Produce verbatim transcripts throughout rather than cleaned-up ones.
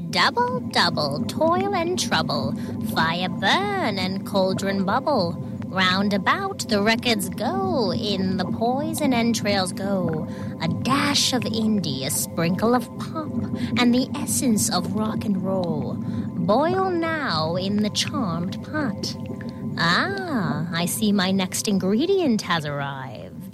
Double, double, toil and trouble, fire burn and cauldron bubble. Round about the records go, in the poison entrails go. A dash of indie, a sprinkle of pop, and the essence of rock and roll. Boil now in the charmed pot. Ah, I see my next ingredient has arrived.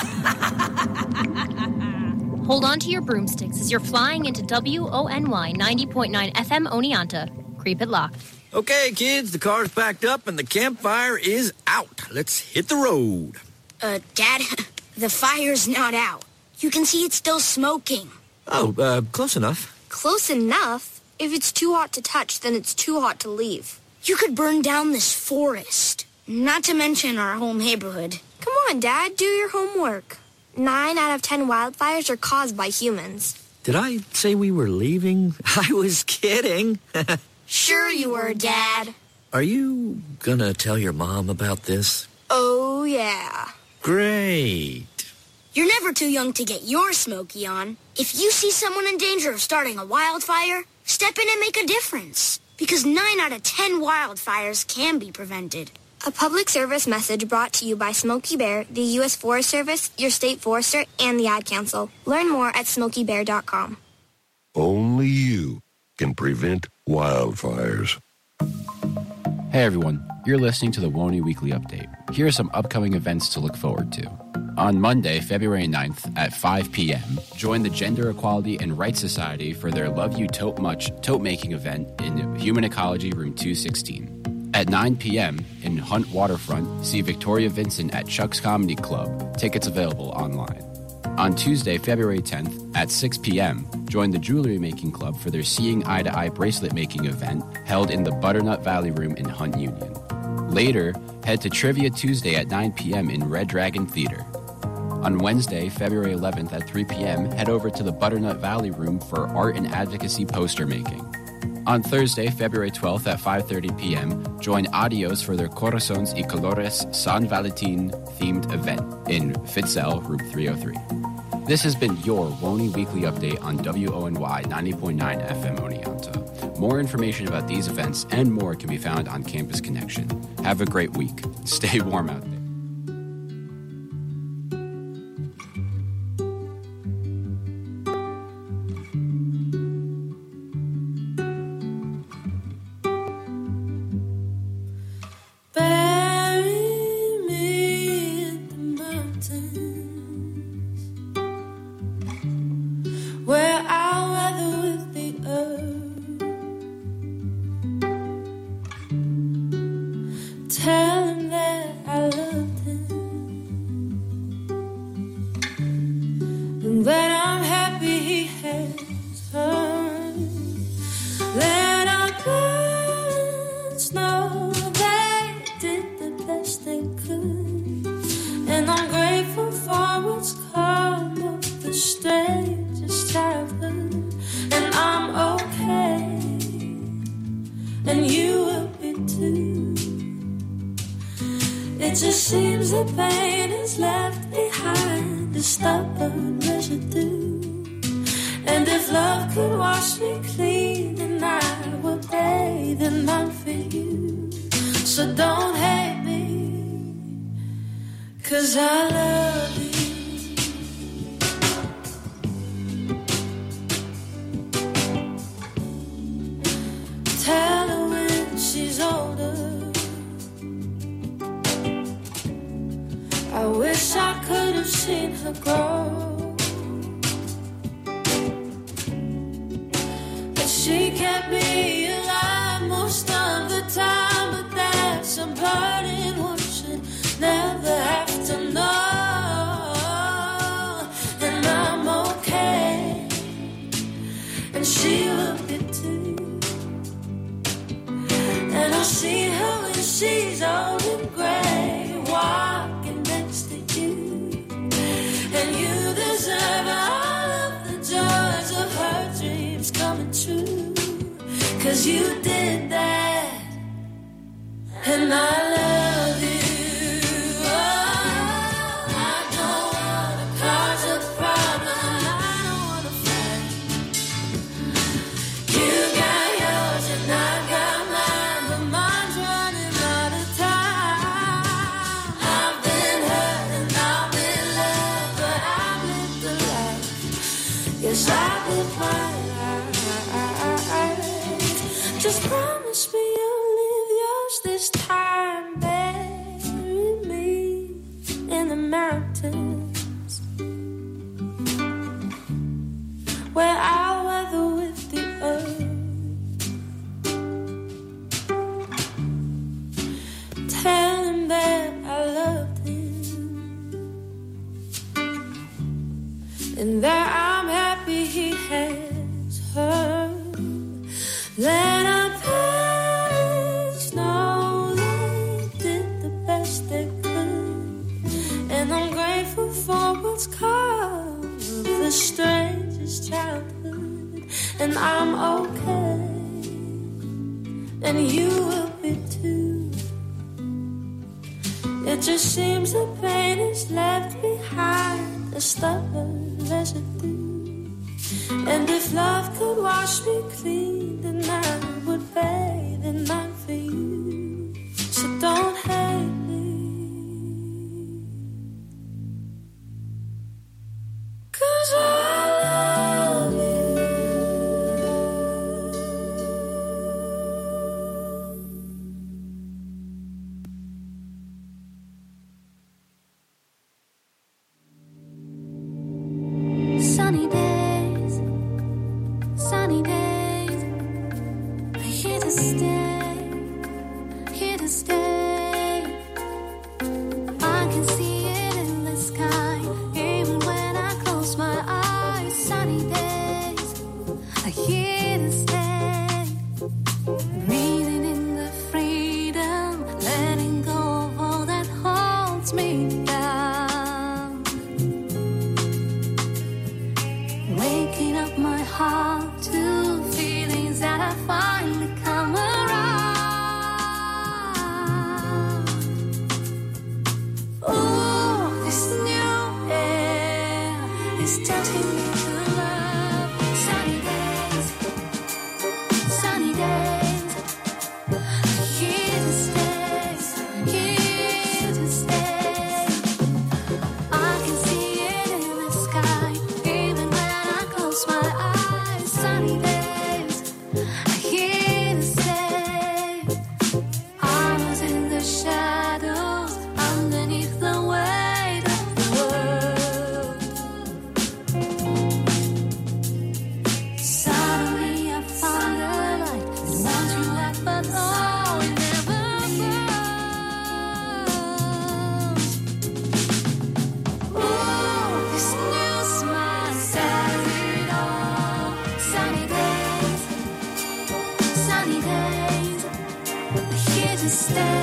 Hold on to your broomsticks as you're flying into W O N Y ninety point nine F M Oneonta. Creep it locked. Okay, kids, the car's packed up and the campfire is out. Let's hit the road. Uh, Dad, the fire's not out. You can see it's still smoking. Oh, uh, close enough. Close enough? If it's too hot to touch, then it's too hot to leave. You could burn down this forest. Not to mention our whole neighborhood. Come on, Dad, do your homework. Nine out of ten wildfires are caused by humans. Did I say we were leaving? I was kidding. Sure you were, Dad. Are you gonna tell your mom about this? Oh, yeah. Great. You're never too young to get your smoky on. If you see someone in danger of starting a wildfire, step in and make a difference. Because nine out of ten wildfires can be prevented. A public service message brought to you by Smokey Bear, the U S Forest Service, your state forester, and the Ad Council. Learn more at smokey bear dot com. Only you can prevent wildfires. Hey everyone, you're listening to the W O N Y Weekly Update. Here are some upcoming events to look forward to. On Monday, February ninth at five p.m., join the Gender Equality and Rights Society for their Love You Tote Much tote-making event in Human Ecology Room two sixteen. At nine p.m. in Hunt Waterfront, see Victoria Vincent at Chuck's Comedy Club. Tickets available online. On Tuesday, February tenth at six p.m., join the Jewelry Making Club for their Seeing Eye to Eye bracelet making event held in the Butternut Valley Room in Hunt Union. Later, head to Trivia Tuesday at nine p.m. in Red Dragon Theater. On Wednesday, February eleventh at three p.m., head over to the Butternut Valley Room for art and advocacy poster making. On Thursday, February twelfth at five thirty p.m., join Adios for their Corazones y Colores San Valentin themed event in Fitzell, Room three oh three. This has been your W O N Y Weekly Update on W O N Y ninety point nine F M Oneonta. More information about these events and more can be found on Campus Connection. Have a great week. Stay warm out there. You got Just promise me you'll leave yours this time. Bury me in the mountains where I'll weather with the earth. Tell him that I loved him and that I'm happy he has her. Let our parents know they did the best they could, and I'm grateful for what's come of the strangest childhood. And I'm okay, and you will be too. It just seems the pain is left behind, a stubborn residue. And if love could wash me clean, then I would bathe in mine for you. So don't hate me, 'cause I love you. Sunny days, sunny days, here to stay, here to stay. I can see it in the sky, even when I close my eyes. Sunny days, here to stay. Breathing in the freedom, letting go of all that holds me down. Waking up my heart to feelings that I finally come around. Oh, this new air is touching me to love. Sunny days, sunny days, here to stay, here to stay. I can see it in the sky, even when I close my eyes. Sunny days, here to stay. I was in the shadows, underneath the weight of the world. Suddenly I found a light, and once you left, but oh, it never goes. Ooh, this new smile says it all. Sunny days, sunny days, here to stay.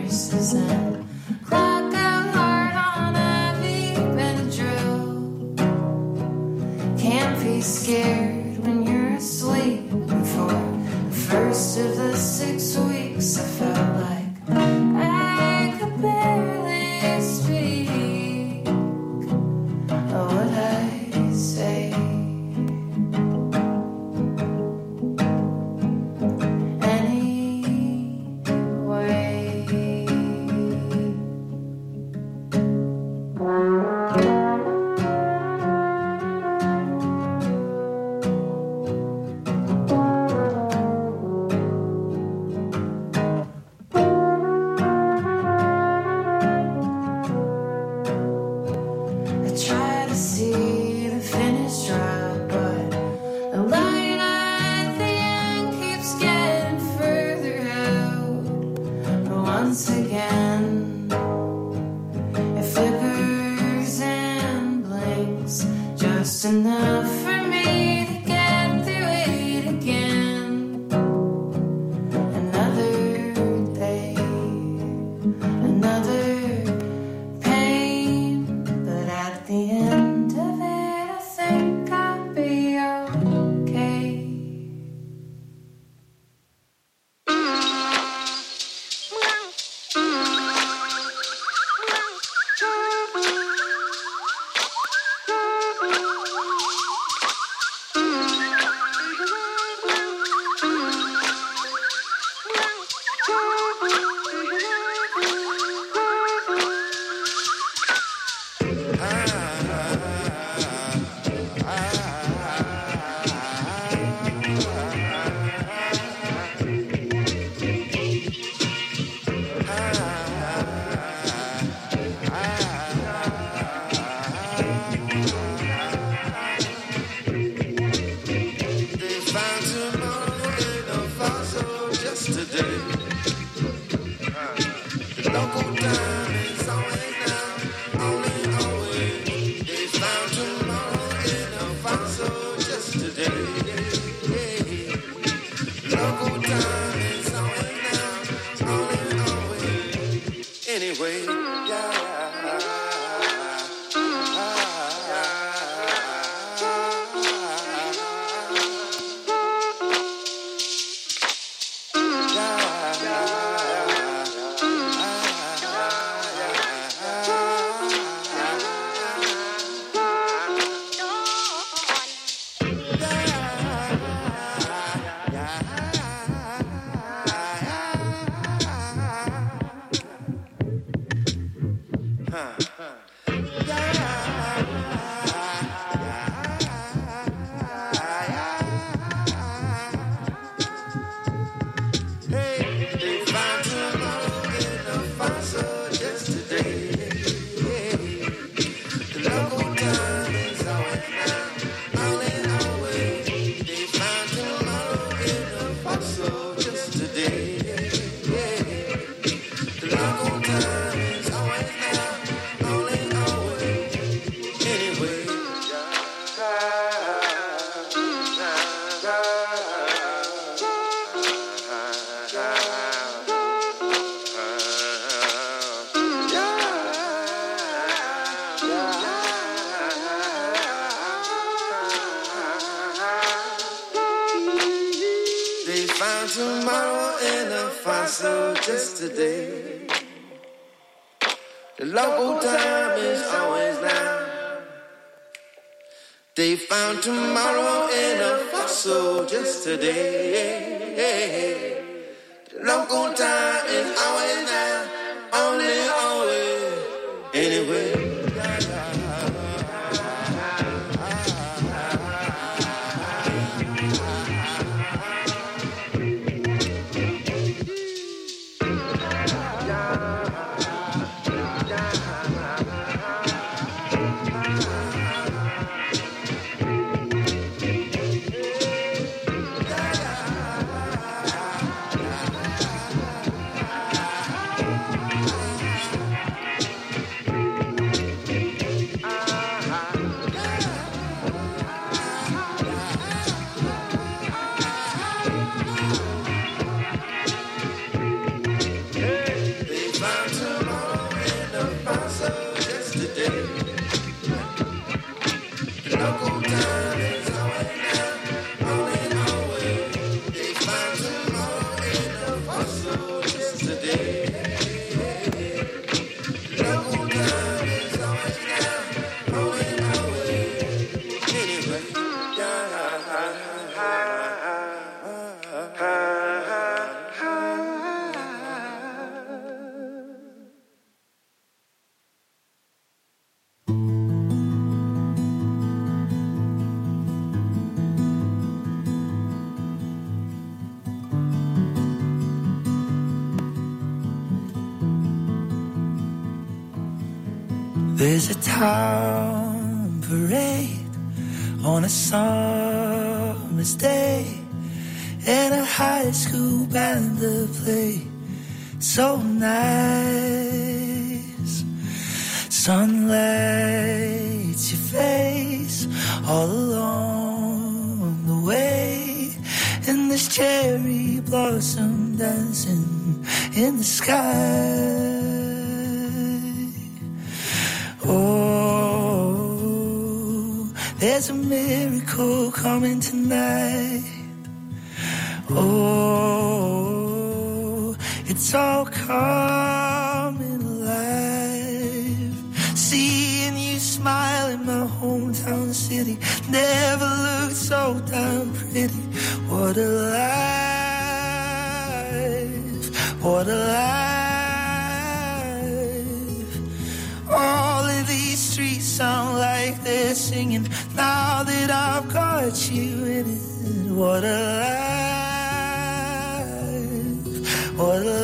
horses and clock out hard on Ivy Benadryl. Can't be scared when you're asleep. And for the first of the six weeks, I felt like I could barely speak. What would I say? Tomorrow in a fossil just today. The local time is always now. They found tomorrow in a fossil just today. The local time is always now. Only always anyway. There's a town parade on a summer's day, and a high school band to play so nice. Sunlight your face all along the way, and there's cherry blossom dancing in the sky. Oh, there's a miracle coming tonight. Oh, it's all coming alive. Seeing you smile in my hometown city never looked so damn pretty. What a life, what a life. All of these streets sound like they're singing now that I've got you in it. What a life, what a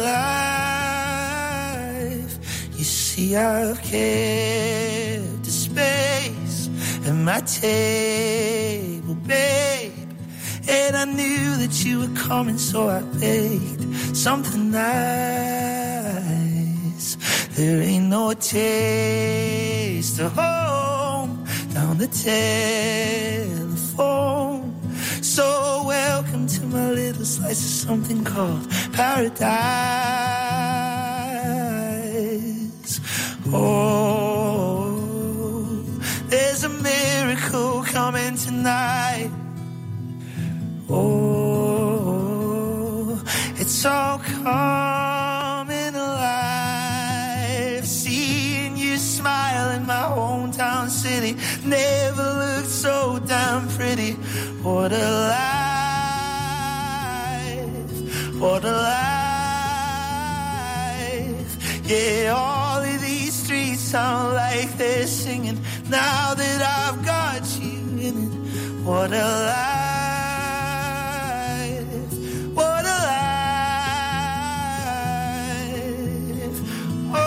life. You see, I've kept a space at my table, babe, and I knew that you were coming, so I baked something nice. There ain't no taste of home down the telephone. So welcome to my little slice of something called paradise. Oh, there's a miracle coming tonight. Oh, it's all coming alive. Seeing you smile in my hometown city never looked so damn pretty. What a life, what a life. Yeah, all of these streets sound like they're singing now that I've got you in it. What a life, what a life. Oh,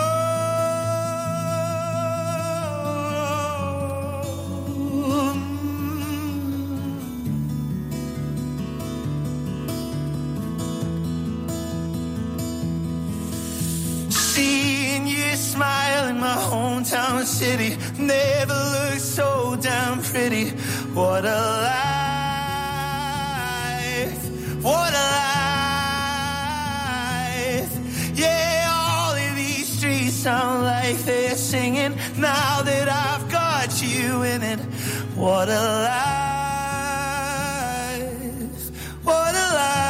seeing you smile in my hometown city never looked so damn pretty. What a life, what a life. Yeah, all of these streets sound like they're singing now that I've got you in it. What a life, what a life.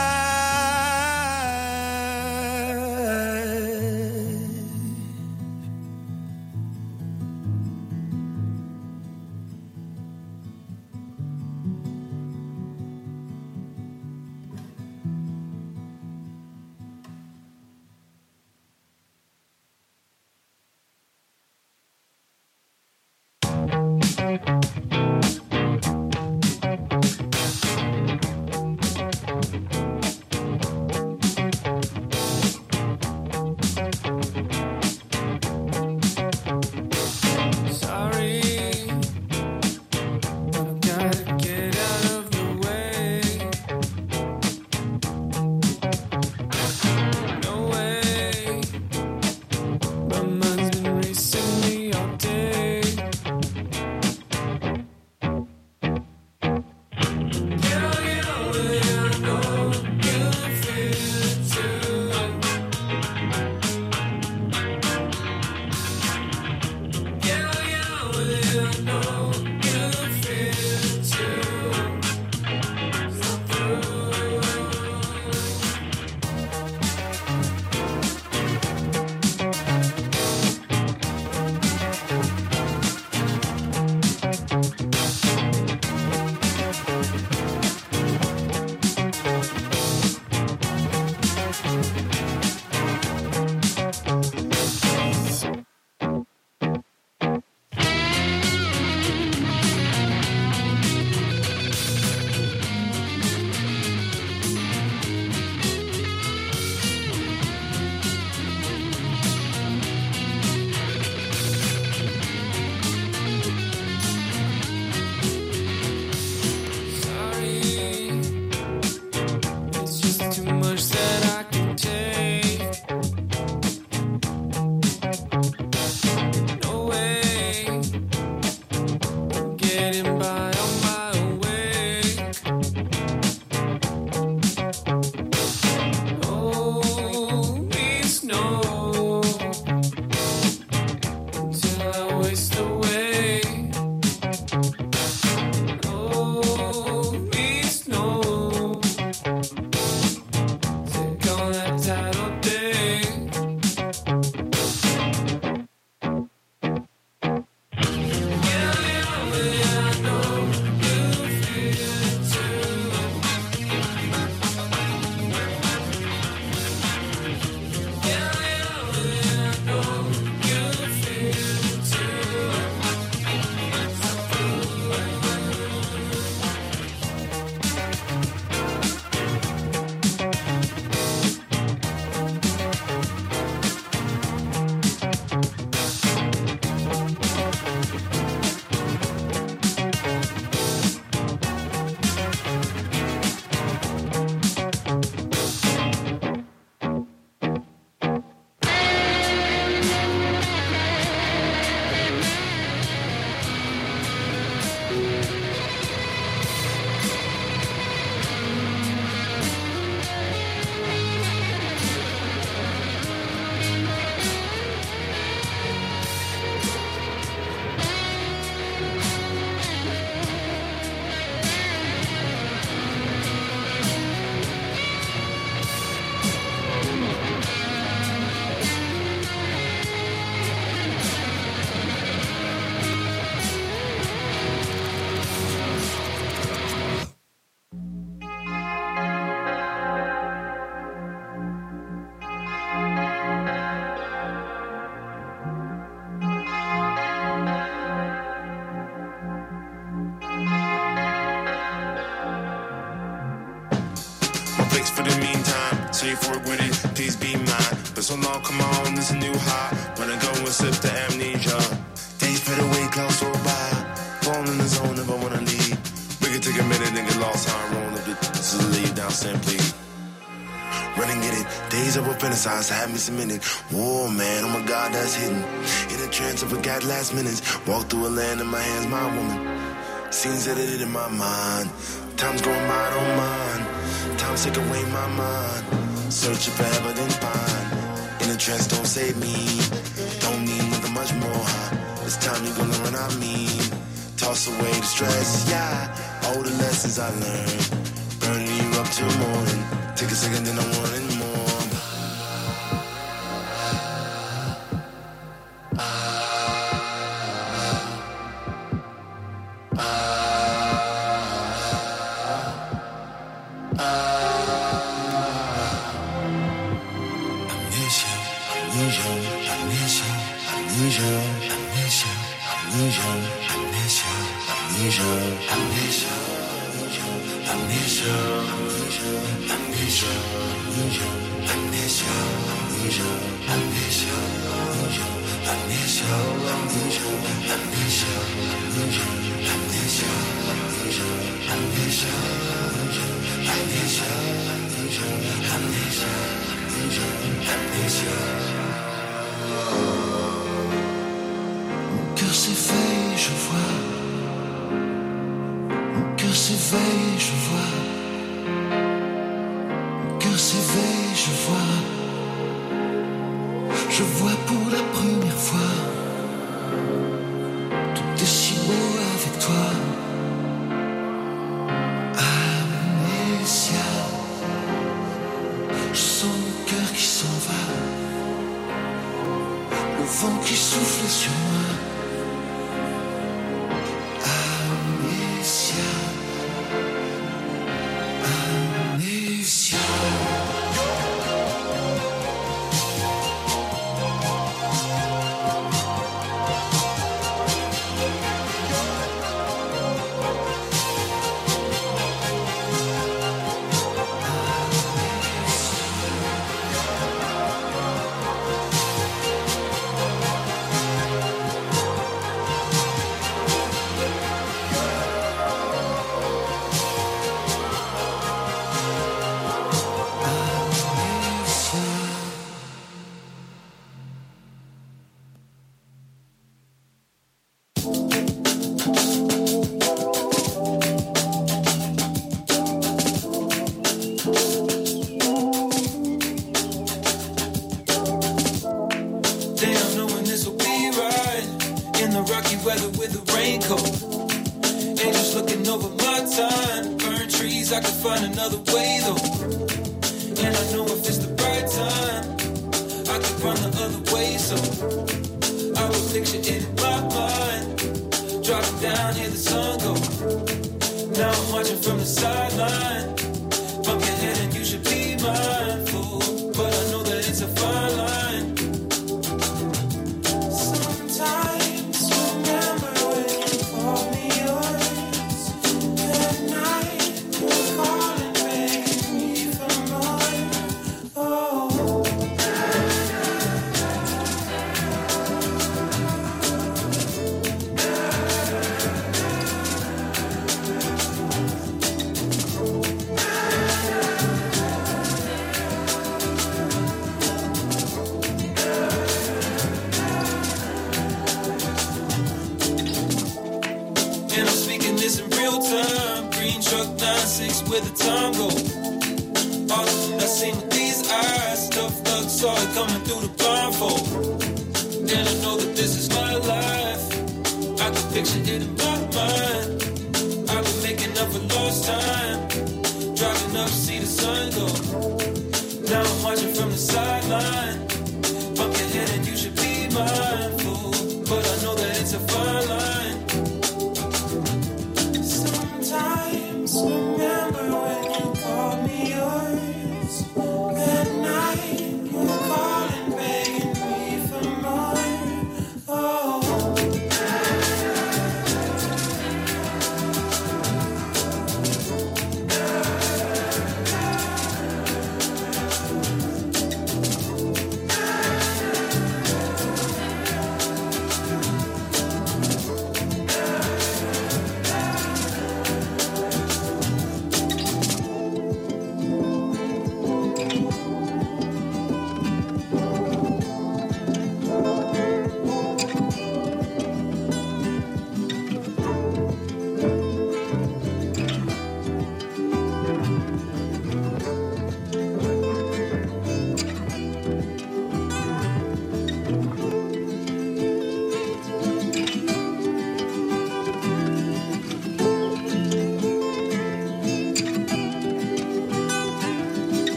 so you fork with it, please be mine. But so long, come on, this a new high. When I go and sip the amnesia, days fade away, clouds so by. Fall in the zone if I wanna leave. We can take a minute and get lost how I'm rolling up the to lay you down simply. Run and get it, days of a fantasize, have me cemented. Whoa, man, oh my God, that's hidden. In a trance, I forgot last minutes. Walk through a land in my hands, my woman. Scenes edited in my mind. Time's going by, I don't mind. Time's take away my mind. Searching forever, then find. In a trance, don't save me. Don't need nothing much more. It's time you're gonna run out mean. Toss away the stress, yeah. All the lessons I learned. Burning you up till morning. Take a second, then I want it more.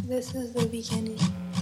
This is the beginning.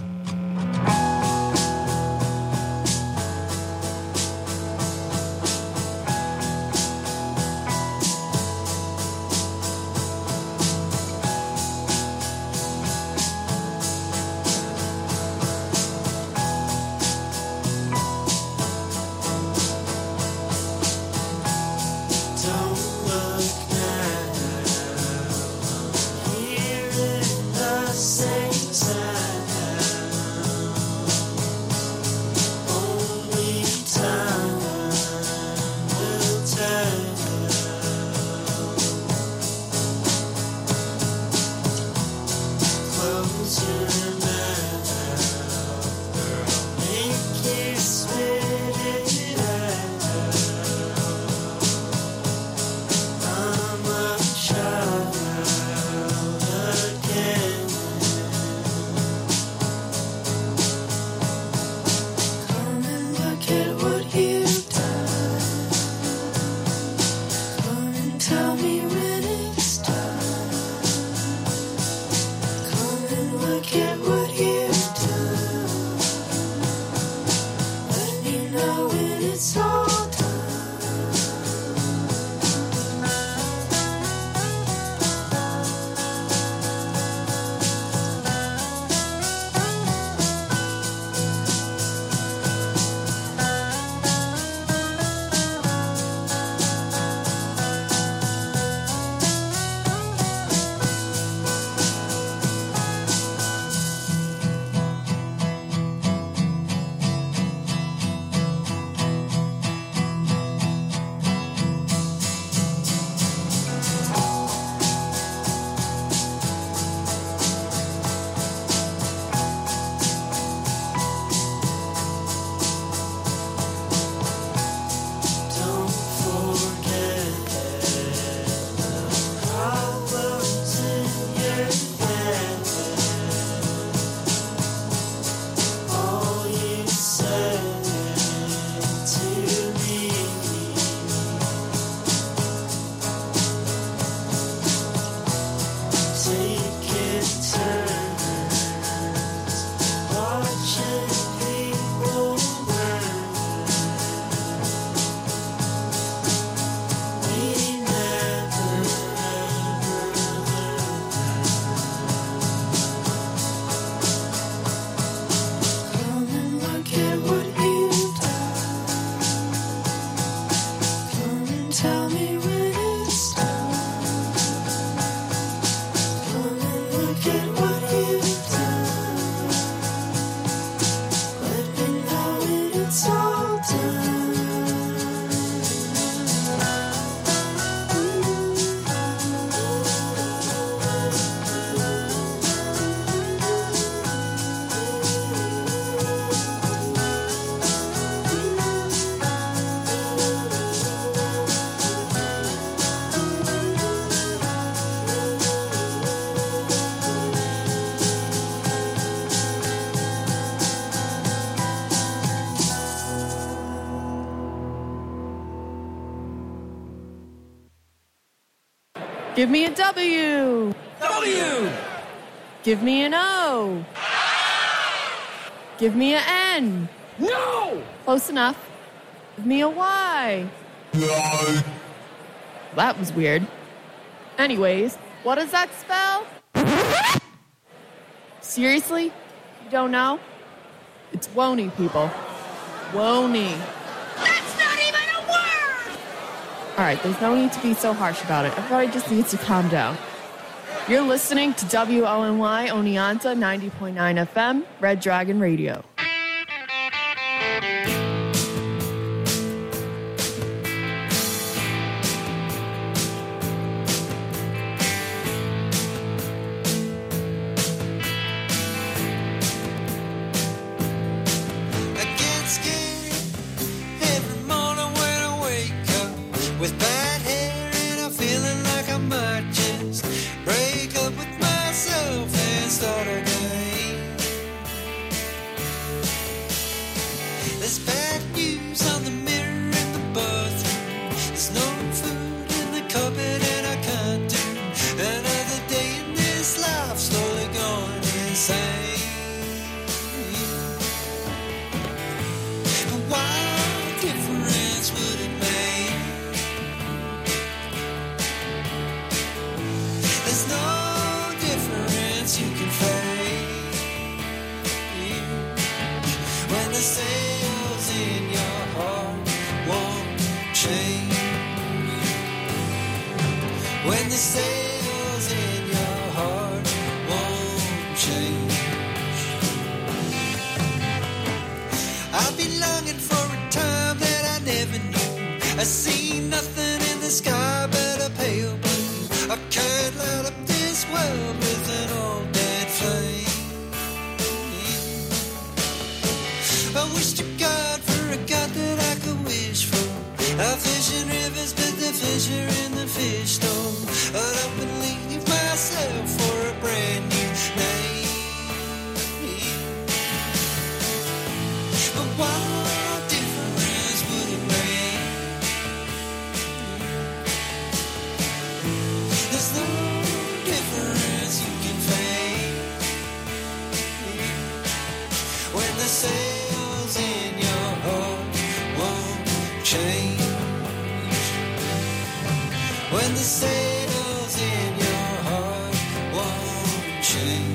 Give me a W. W. Give me an O. Give me an N. No! Close enough. Give me a Y. No. That was weird. Anyways, what does that spell? Seriously? You don't know? It's Wony, people. Wony. That's not even a word! All right, there's no need to be so harsh about it. Everybody just needs to calm down. You're listening to W O N Y Oneonta ninety point nine F M, Red Dragon Radio. With bad hair and I'm feeling like I might just break up with myself and start again. There's bad news on the mirror in the bathroom. There's no food in the cupboard and I can't do another day in this life. Slowly going insane. sails in your heart won't change. When the sails in your heart won't change. I've been longing for a time that I never knew. I see nothing in the sky but a pale blue. I can't light up this world with an old dead flame. I wish to God for a God that I could wish for. I fish in rivers, but the fish are in the fish don't. I don't believe myself for a brand new name. But what difference would it make? There's no difference you can fake. When the sails in your heart won't change. When the sails in your heart won't change.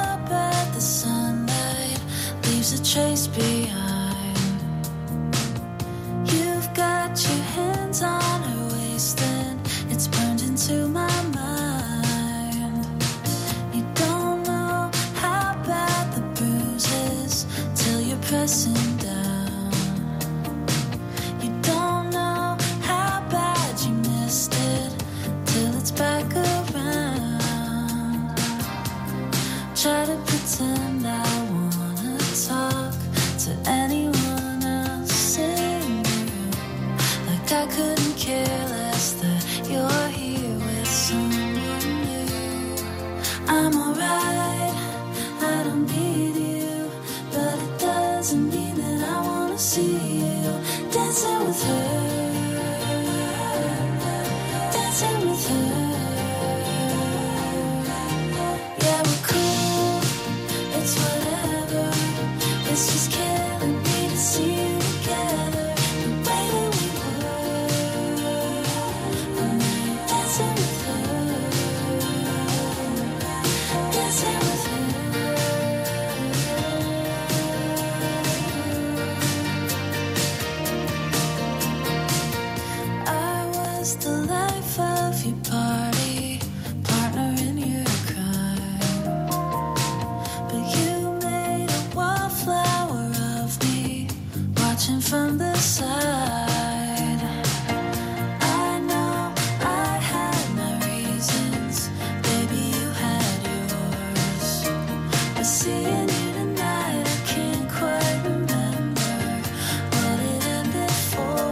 chase behind. pressing down. You don't know how bad you missed it till it's back around. Try to pretend I wanna talk to anyone else in the room, like I couldn't care less that you're here with someone new. I'm alright, I don't need you, but it doesn't mean that I wanna see you dancing with her, dancing with her. Yeah, we're cool, it's whatever, it's just killing me to see you together, the way that we were, dancing with her, dancing with her. I was the life of your party, partner in your crime, but you made a wallflower of me, watching from the side. I know I had my reasons, baby, you had yours, but seeing you tonight, I can't quite remember what it ended for.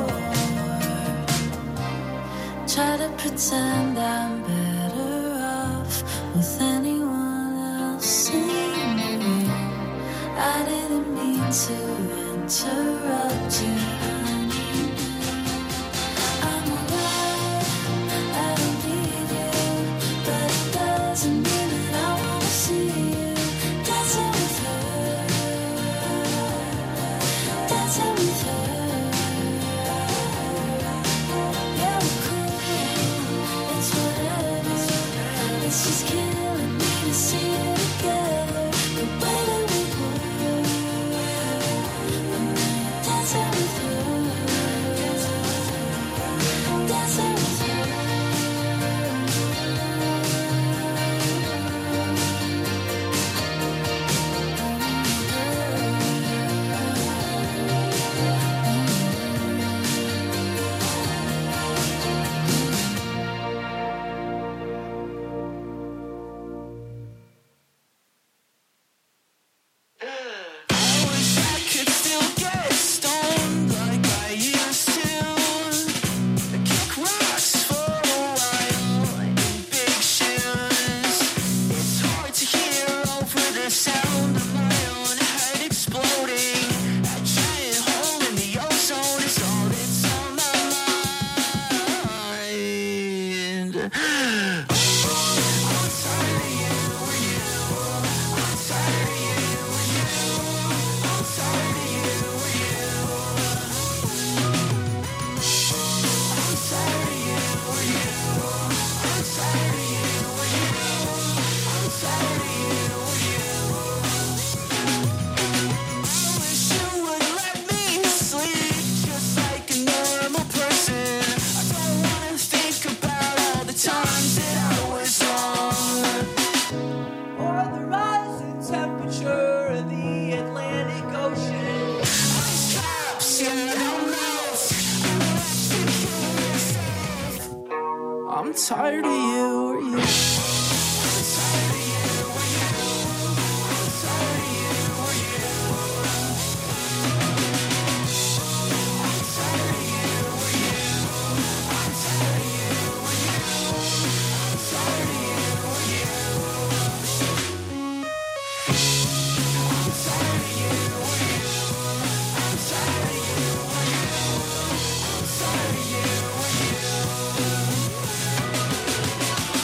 Try to pretend I'm better off with anyone else in the room. I didn't mean to interrupt you, honey. I'm alright, I don't need you, but it doesn't mean that I wanna see you dancing with her, dancing with her. Yeah, we're cool, it's whatever, it's just killing me to see you together, the way that we were, dancing with her, dancing with her. Could still get stoned like I used to. Kick rocks for a while in big shoes. It's hard to hear over the sound of my own head exploding. That giant hole in the ozone is all that's on my mind. I'm tired of you, you. I'm tired of you, you. I'm tired of you, you. I'm tired of you, you. I'm tired of you, you. I'm tired of you, you. I wish you would let me sleep just like a normal person. I don't wanna think about all the times that I was wrong, or the rising temperature of the Atlantic Ocean. Ice caps, yeah, they'll melt. I'm tired of you, or you. I'm tired of you, or you. I'm tired of you, or you. I'm tired of you, or you. I'm tired of you, or you. I'm tired of you, or you. I'm tired of you, or you. I'm tired of you, or you. I'm tired of you, or you.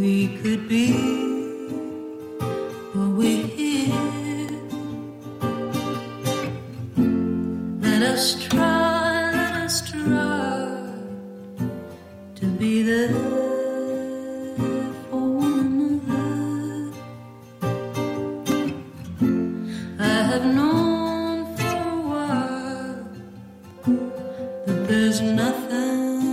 we could be what we're here. Let us try, let us try to be there for one another. I have known for a while that there's nothing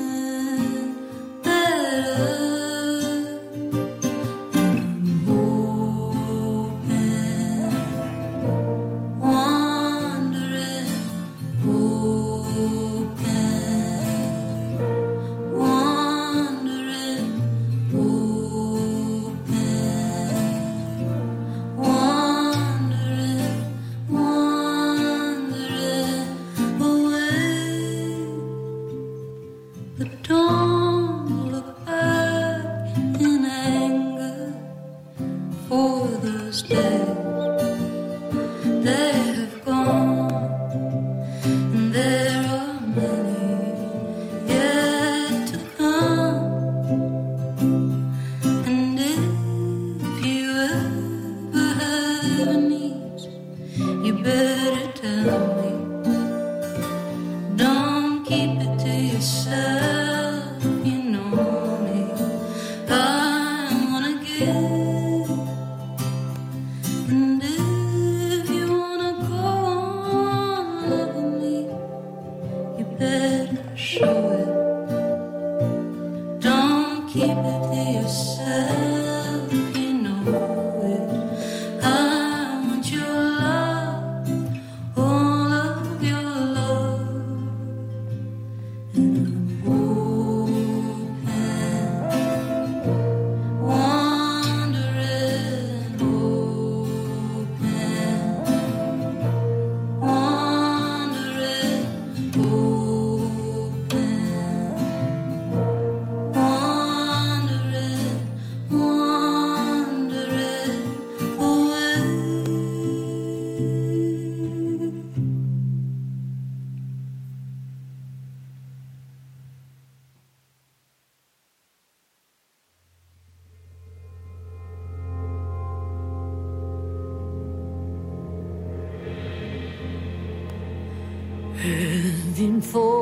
Heaven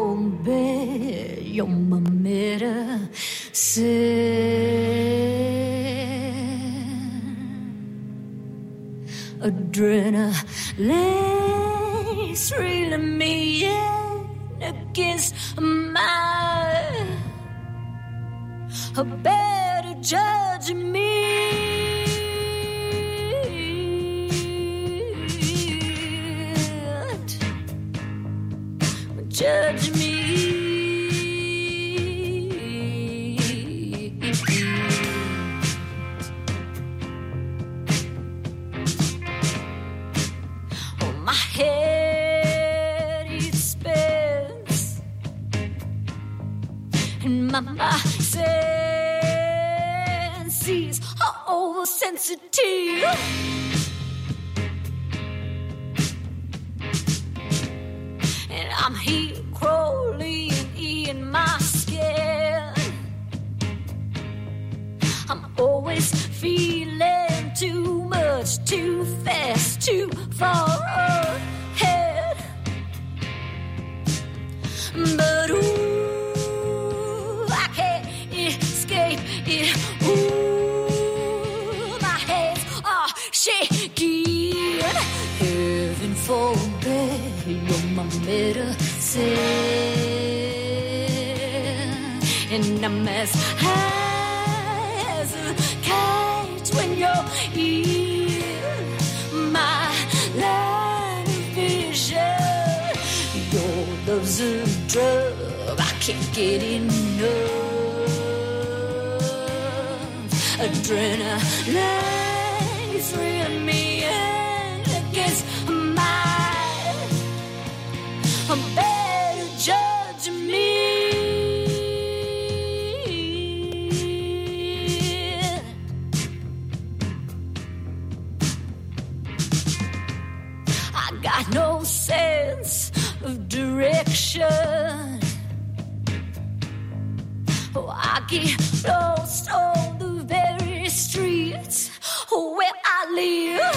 forbid you're my medicine. Adrenaline's reeling me in against my a better judge of me. Judge me. Oh, my head it spins, and my, my senses are oversensitive. I'm here crawling in my skin. I'm always feeling too much, too fast, too far ahead. But ooh, I can't escape it. Ooh, my hands are shaking. Heaven forbid you're my medicine, and I'm as high as a kite when you're in my line of vision. Your love's a drug I can't get enough. Adrenaline is reeling me in against my a better judge of me. I got no sense of direction. Oh, I get lost on the very live.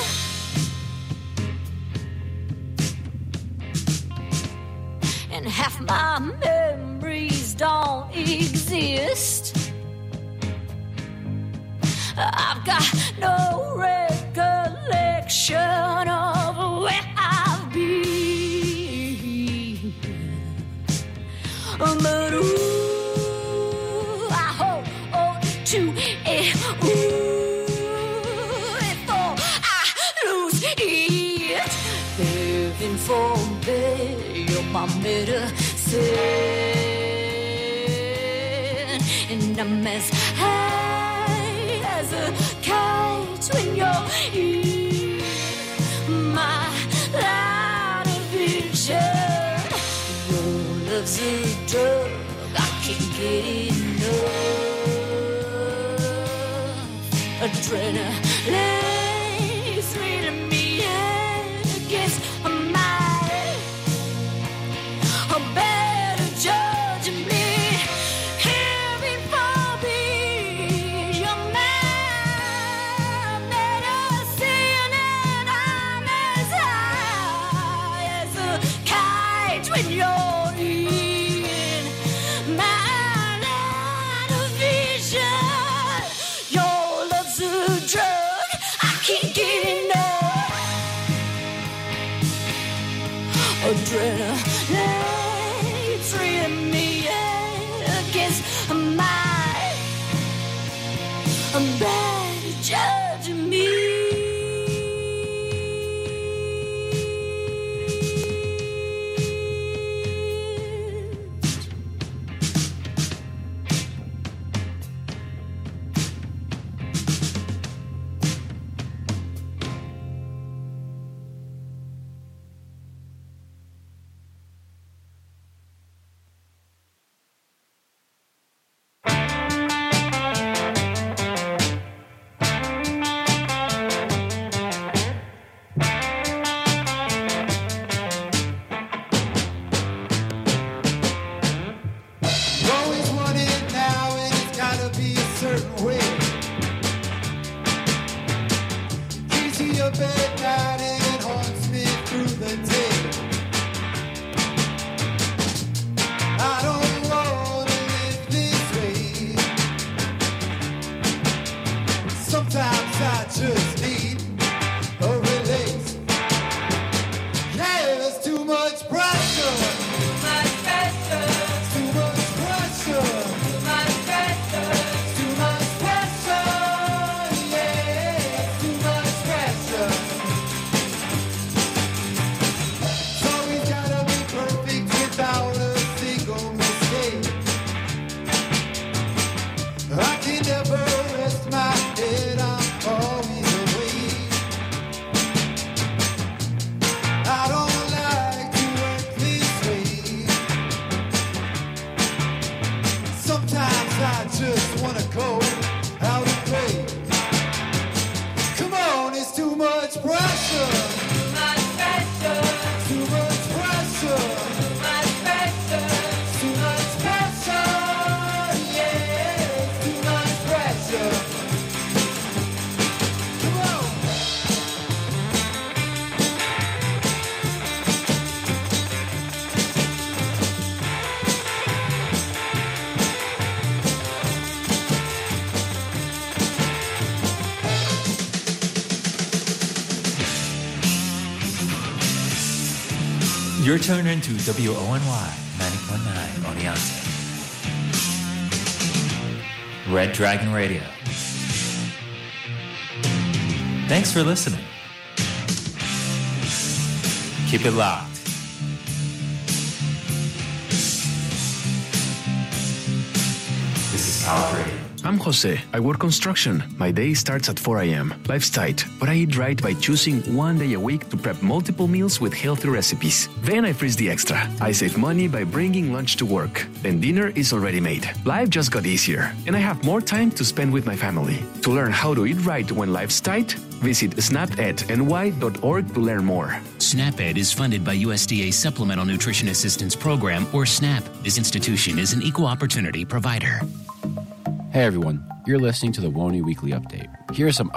And half my memories don't exist. I've got no recollection of where I've been. But ooh, I hold on to it. Ooh, before I lose it. Heaven forbid you're my medicine. And I'm as high as a kite when you're in my line of vision. Your love's a drug, I can't get enough. Adrenaline's leading me against my a better judge of me. Heaven forbid you're my medicine, and I'm as high as a kite when you're in my line of vision. Your love's a drug, I can't get enough. Adrenaline's reading me against my bad judge of me. Always want it now, and it's gotta be a certain way. Keys to your bed night, and it haunts me through the day. I don't wanna live this way. Sometimes I just need a release. Yeah, there's too much pressure. Too much pressure. Too much pressure. Too much pressure. Too much pressure. Yeah, too much pressure. It's always gotta be perfect without a single mistake. I can never rest my head. I'm always awake. I don't like to work this way. Sometimes I just wanna go out and play. Come on, it's too much pressure. Too much pressure. Too much pressure. Too much pressure. Too much pressure. Yeah, too much pressure. Come on. You're tuned into W O N Y ninety point nine Oneonta. Red Dragon Radio. Thanks for listening. Keep it locked. This is Power Radio. I'm Jose. I work construction. My day starts at four a.m. Life's tight, but I eat right by choosing one day a week to prep multiple meals with healthy recipes. Then I freeze the extra. I save money by bringing lunch to work. Then dinner is already made. Life just got easier, and I have more time to spend with my family. To learn how to eat right when life's tight, visit snap ed n y dot org to learn more. SNAP-Ed is funded by U S D A Supplemental Nutrition Assistance Program, or SNAP. This institution is an equal opportunity provider. Hey everyone, you're listening to the W O N Y Weekly Update. Here are some